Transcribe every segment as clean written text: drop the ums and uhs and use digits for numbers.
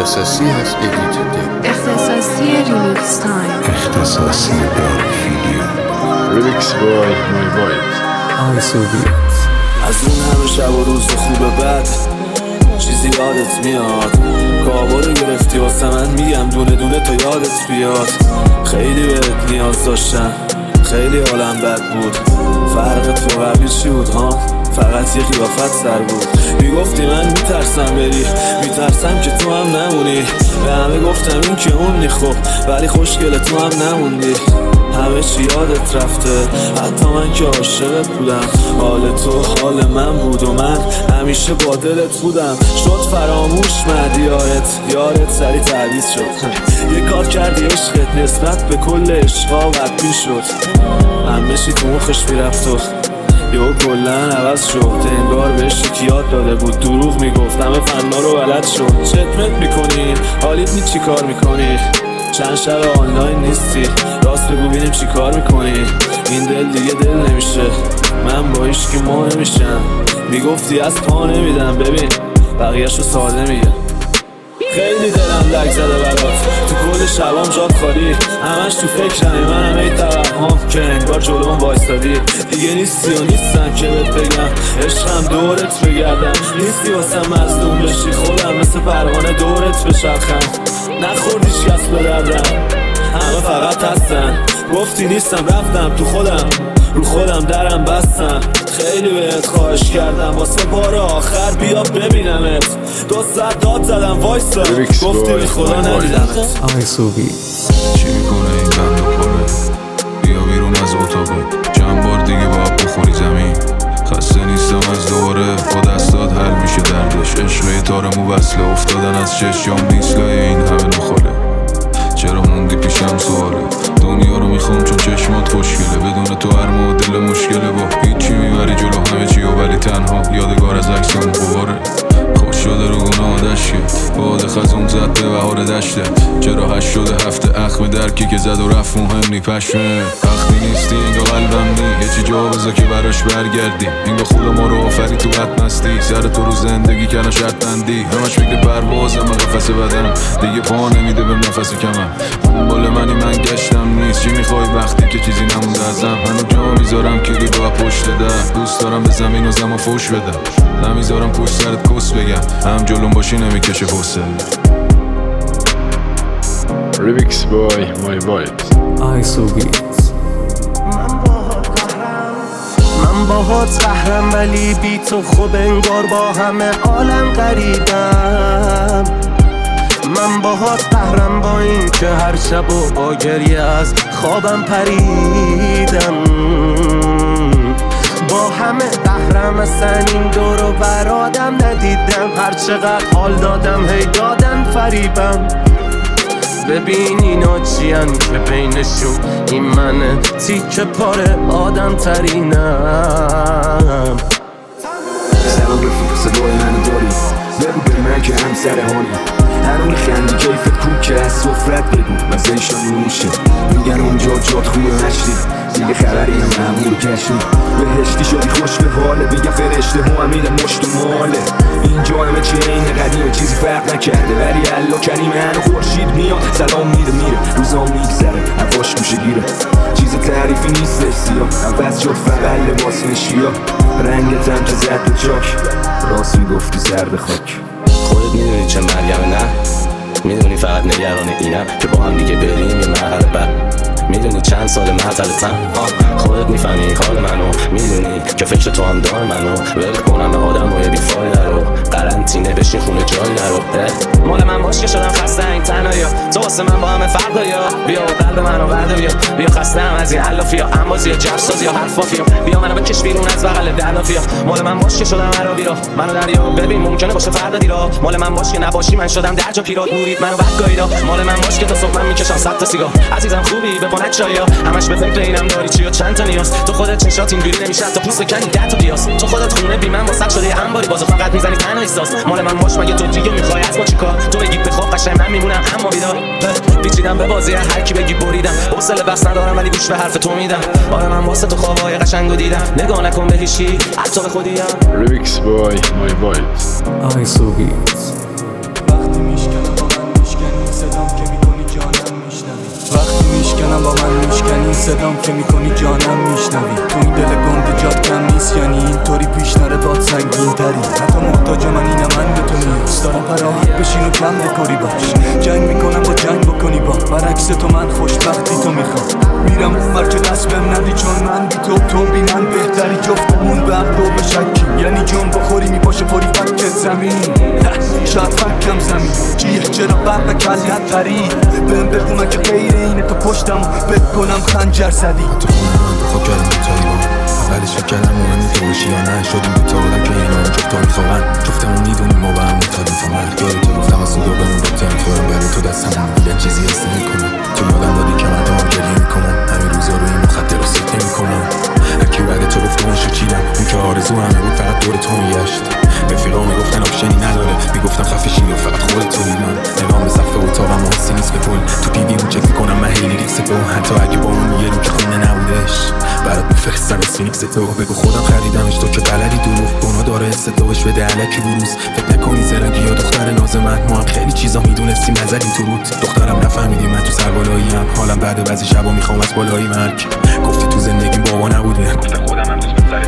اختصاصی از ادیت اختصاصی ریمیکس تایم، اختصاصی دارک ویدیو، ریمیکس بای مای وایت آی سوویت. از اون همه شب و روز خوب بد چیزی یادت میاد؟ کابا رو گرفتی واسه من، میگم دونه دونه تا یادت بیاد. خیلی بهت نیاز داشتم، خیلی حالم بد بود. فرق تو قبلی چی بود ها؟ فقط یه قیافت سر بود. میگفتی من میترسم بری، میترسم که تو هم نمونی. به همه گفتم این که اونی خب، ولی خوشگل تو هم نموندی. همه چی یادت رفته، حتی من که عاشقت بودم. حال تو حال من بود و من همیشه با دلت بودم. شد فراموش یارت سری تعویض شد. یه کار کردی عشقت نسبت به کل عشقا بدبین شد. همه چی تو مخش میرفت و یهو کلن عوض شد. انگار بهش یکی یاد داده بود، دروغ میگفت، همه فنا رو بلد شد. چتمت میکنی حالیت نی چی کار میکنی؟ چند شب آنلاین نیستی، راست بگو ببینیم چی کار میکنی. این دل دیگه دل نمیشه، من با هیچکی ما نمیشم. میگفتی از پا نمیدم، ببین بقیه‌شو ساده میگم. خیلی دلم لگ زده برات، تو کل شبام جات خالی. همش تو فکرمی، منم ای توهم که انگار جلوم وایستادی. دیگه نیستی و نیستم که بهت بگم عشقم دورت بگردم. نیستی واسم مظلوم بشی، خودم مثل پروانه دورت بچرخم. نخوردی شکست به دردم، همه فقط هستن. گفتی نیستم رفتم تو خودم، رو خودم درم بستم. خیلی بهت خواهش کردم واسه بار آخر بیا ببینمت. 2 ساعت داد زدم وایسا، گفتی بی خدا ندیدمت. آی سوویت. چی میکنه این بند و پاره؟ بیا بیرون از اتاقم، چند بار دیگه باید بخوری زمین. خسته نیستم از دوباره، با دستات حل میشه دردش. عشق تارمو وصله، افتادن از چشم نیست لای این همه نخاله. چرا موندی پیشم سواله؟ دنیا رو میخوام چون چشمات خوشگله. بدون تو هر مدل مشکله، با هیچی میبری جلو همه چی و ولی تنها یادگار از عکسمون غباره. خوش شده رو گناه دشته، باد خزون زد به بهار دشته. چرا هشت شده هفته اخم درکی که زد و رفت مهم نی پشمه. وقتی نیستی انگا قلبم نی، یه چی جا بذار که براش برگردی. انگا خدا ما رو آفری تو قد مستی، سر تو رو زندگی کردن شرط بندی. همش فکر پروازم قفس بدم، دیگه پا نمیده بهم نفس کمم. دنبال منی من گشتم نیست، چی میخوای وقتی که چیزی نمونده ازم؟ هنو جا میذارم کلی با پشت در، دوست دارم به زمین و زمان فوش بدم. نمیذارم پشت سرت کس بگم، هم جلوم باشی نمیکشه حوصله. ریمیکس بای مای وایت آی سوویت. من باهات قهرم ولی بی تو خوب انگار با همه عالم غریبم. من باهات قهرم با این که هر شب و با گریه از خوابم پریدم. با همه قهرم اصلا این دور و برادم ندیدم. هر چقدر حال دادم هی دادن فریبم. ببین اینا چیان که بینشون این منه، تیکه پاره آدم ترینم. سلام رفیق صدای منو داری؟ بگو به من که همسر هانی. هر اون خندی کیفت کو که از صفرت بگو مزهشان نوشه. میگن اونجا جات خوبه نشتی، دیگه خبری هم همون کشتی. بهشتی شدی خوش به حاله، بگم فرشته همین مشت و ماله. اینجا همه چی این قدیمه، چیزی فرق نکرده ولی الله کریم. هنو خورشید میاد سلام میره روزا میگذره هواش گوشه گیره. چیز تعریفی نیستش سیاه، عوض شد فقط لباس نشیا. رنگت هم که زد به چاک، راست میگفتی زرد خاک. خودت میدونی چه مریم نه؟ میدونی فقط نگران اینم که با هم دیگه بریم یه مرحله بعد. میدونی چند سال معطلتم، خودت میفهمی حال منو. میدونی که فکر تو هم دار منو. ول کنم به آدم های بیفایده رو، قرنطینه بشین خونه جای نرو. مال من باش که شدم خسته این تنهایی‌ها، تو واسه من با همه فرق داری. بیا و قلب منو برده بیا خسته‌ام از این علافیا، انبازی جفسازی یا حرفافیا. بیا منو بکش بیرون از بغل درلافیا. مال من باش که شدم عربی منو دریا. ببین ممکنه باشه فردا دیرا، مال من باش که نباشی من شدم در جا پیرات. نورید منو بدگاهیدا، مال من باش که تا صبح من میکشم 100 تا سیگار. عزیزم خوبی به پونت چایا، همش به فکر اینم داری چی و چند تا نیاز. تو خودت چشات اینجوری نمیشه تا پوست کنی 10 تا پیاس. تو خودت خونه بی من واسط شده یه انباری، بازو فقط میزنی تنها احساس. مال من باش مگه تو دیگه میخوای از ما چیکار؟ تو بگی به خواب قشنگ من میمونم اما بیدار. پیچیدم به بازی هر کی بگی بریدم، حوصله بس ندارم ولی گوش به حرف تو میدم. آره من واسه تو خوابای قشنگو دیدم، نگاه نکن به هیچی حتی به خودیم. ریمیکس بای مای وایت آی سوویت. وقتی میشکنه با من وقتی میشکنم با من میشکنی صدام که میکنی جانم میشنوی تو این دل گنده جات کم نیست یعنی اینطوری پیش نره باد سنگین تری حتی محتاج من اینم من به تو نیست دارم پراحت بشین و کم دکوری باش جنگ میکنم با جنگ بکنی با برعکس تو من خوشبختی تو میخوام میرم اون که دست بهم ندی چون من بی تو بی من بهتری جفتمون به هم رو بشکی یعنی جون بخوری میپاشه پری فکت زمین شاید فکم زمین چیه چرا برق کلیت تری بهم بگو من که غیر اینه تو پشتم بکنم خنجر زدی تو خونه من بخواب کردم دوتایی با اولش فکر کردم مهمی تو باشی یا نه شدیم دوتا آدم که اینا جفتا میخوابن جفتمون میدونیم ما به هم میتادیم تا مرگ یاد تو گفتم از صدا بمون رابطه میخورم برای تو دستمون میگن چیزی هست نمیکنم تو یادم دادی که مردم هم گریه میکنم همین روزا روی مخدر رو سیت نمیکنم هرکی بعد تو گفت اونشو چیدم اون که آرزو همه بود فقط دور تو میگشت رفیقا میگفتن آپشنی نداره میگفتم خفه شی و فقط خودت تو دیدن نگام به سقف اتاقم و حسی نیست به پل تو پی وی اون چک میکنم من هیلی ریکس تو حتی اگه با اون یه رو که خونه نبودش برات میفرستم اسفینیکس تو بگو خودم خریدمش تو که بلدی دروغ گناه داره استداش بده علکی بروز فکر نکنی زرنگی یا دختر ناز من ما هم خیلی چیزا میدونستیم نزدیم تو روت دخترم نفهمیدی من تو سربالاییم حالم بعد بعضی شبا میخوام از بالایی مرگ گفتی تو زندگیم بابا نبوده گفتم خودم هم دوست پسر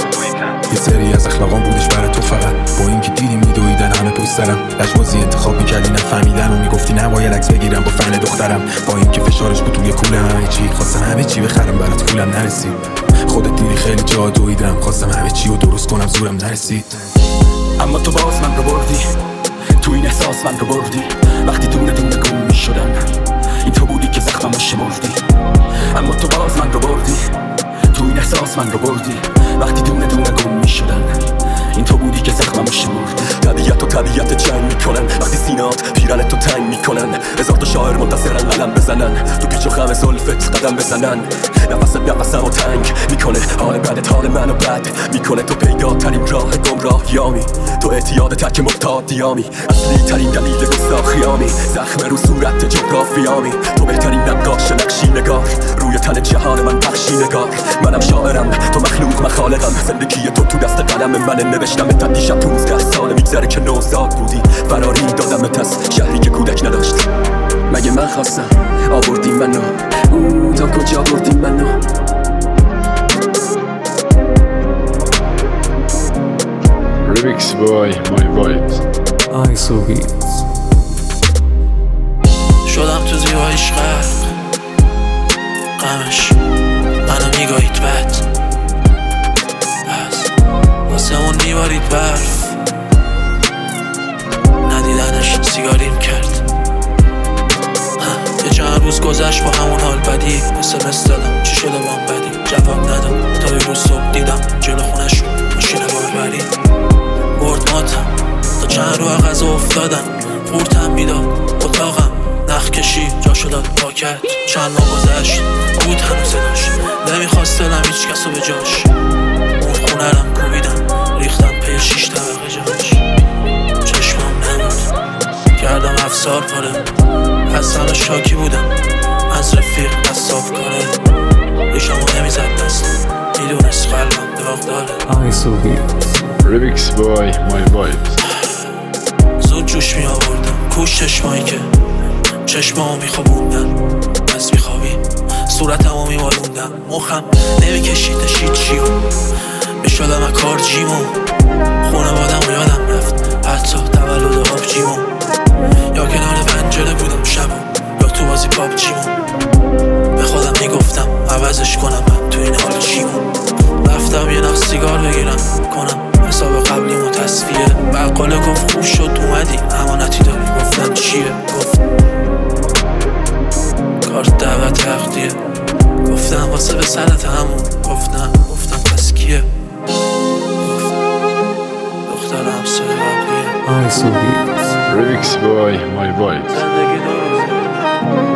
یه سری از اخلاقام بودش برای تو فقط با اینکه دیدی میدویدن همه پشت سرم لجبازی انتخاب میکردی نفهمیدن و میگفتی نباید عکس بگیرم با فن دخترم با اینکه فشارش بود توی کولم همه چی خواستم همه چی بخرم برات پولم نرسید خودت دیدی خیلی جا دویدم خواستم همه چی رو درست کنم زورم نرسید اما تو باز من رو بردی تو این احساس من رو بردی وقتی دونه دونه گم میشدم این تو بودی که زخمم رو شمردی اما تو باز من رو بردی تو این احساس من رو بردی وقتی دونه دونه گم میشدن این تو بودی که زخمم رو شمردی طبیعت جنگ میکنن وقتی سینات پیرنت تو تنگ میکنن هزار تا شاعر منتظرن قلم بزنن تو پیچ و خم زلفت قدم بزنن نفسم و تنگ میکنه حال بدت حال منو بد میکنه تو پیداترین راه گمراهیامی تو اعتیاد تک محتاطیامی اصلی ترین دلیل گستاخیامی زخم رو صورت جغرافیامی تو بهترین نقاش نقشی نگار روی تن جهان من بخشی نگار منم شاعرم تو مخلوق مخالقم زندگی تو دست قلم من نوشتم تا دیشب 15 سال میگذره که نوزاد بودی فراری دادمت از شهری که کودک نداشت مگه من خواستم آوردی منو تا کجا بردی منو Remix by My Vibes. شدم تو زیباییش غرق غمش منو میگاهید بد پس واسمون میبارید برف ندیدنش سیگاریم کرد یه چند روز گذشت با همون حال بدی SMS دادم چی شده با هم بدی جواب ندم تا یه روز صبح دیدم جلو خونش ماشین باربری برد ماتم تا چند رو غذا افتادن قورتم بیداد اتاقم نخ کشی جا شداد پا کرد چند ماه گذشت بود هنوز داشت نمیخواست دلم هیچ کسو به جاش اون خونرم کوبیدم ریختم پی 6 طبقه جاش چشمام نمود کردم افسار پاره از همه شاکی بودم از رفیق قصاب کاره ریشمو نمیزد دست میدونست قلبم داغ داره Remix by My Vibes. زود جوش می آوردم کوش چشمایی که چشمامو میخوابوندن از میخوابی صورتمو میمالوندم مخم نمیکشیدش هیچیو میشدم از کار جیمو خونوادم و یادم رفت حتی تولد آبجیمو یا کنار پنجره بودم شبو یا تو بازی پاپ جیمو به خودم میگفتم عوضش کنم من تو این حال چیمو رفتم یه نخ سیگار بگیرم کنم حساب قبلیمو تصفیه بقاله گفت خوب شد اومدی امانتی داری گفتم چیه گفت کارت دعوت تقدیه گفتم واسه به سرت همون گفتم پس کیه گفت دخترم سر قبلیه Remix by My Vibes. زندگی دو روزه